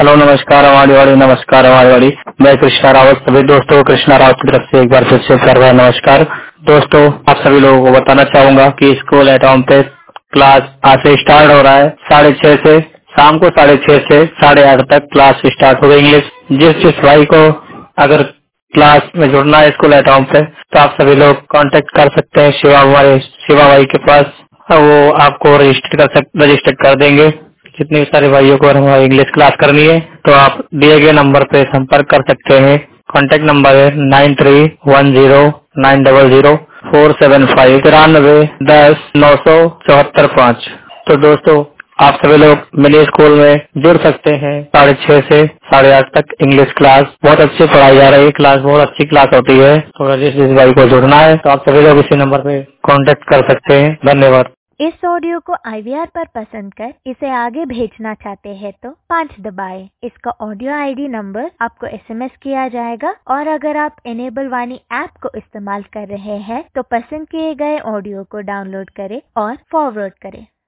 Hello, नमस्कार हमारी वाली, नमस्कार हमारी वाली। मैं कृष्णा रावत, सभी दोस्तों को कृष्णा रावत की तरफ से एक बार फिर से सर्वर नमस्कार। दोस्तों, आप सभी लोगों को बताना चाहूंगा कि स्कूल एट होम पे क्लास आज से स्टार्ट हो रहा है। 6:30 से शाम को 6:30 से 8:30 तक क्लास स्टार्ट हो गई इंग्लिश। जिस भाई को अगर क्लास में जुड़ना है स्कूल एट होम पे, तो आप सभी लोग कांटेक्ट कर सकते हैं शिवा भाई के पास। वो आपको रजिस्टर कर देंगे। जितने भी सारे भाइयों को हमारी इंग्लिश क्लास करनी है तो आप दिए गए नंबर पे संपर्क कर सकते हैं। कॉन्टेक्ट नंबर है 9310900475 9310907475। तो दोस्तों, आप सभी लोग मिनी स्कूल में जुड़ सकते हैं। 6:30 से 8:30 तक इंग्लिश क्लास बहुत अच्छी पढ़ाई जा रही है। क्लास बहुत अच्छी क्लास होती है। तो अगर जिस भाई को जुड़ना है तो आप सभी लोग इसी नंबर पे कांटेक्ट कर सकते हैं। धन्यवाद। इस ऑडियो को IVR पर पसंद कर इसे आगे भेजना चाहते हैं तो 5 दबाएं। इसका ऑडियो ID नंबर आपको SMS किया जाएगा और अगर आप इनेबल वाणी ऐप को इस्तेमाल कर रहे हैं तो पसंद किए गए ऑडियो को डाउनलोड करें और फॉरवर्ड करें।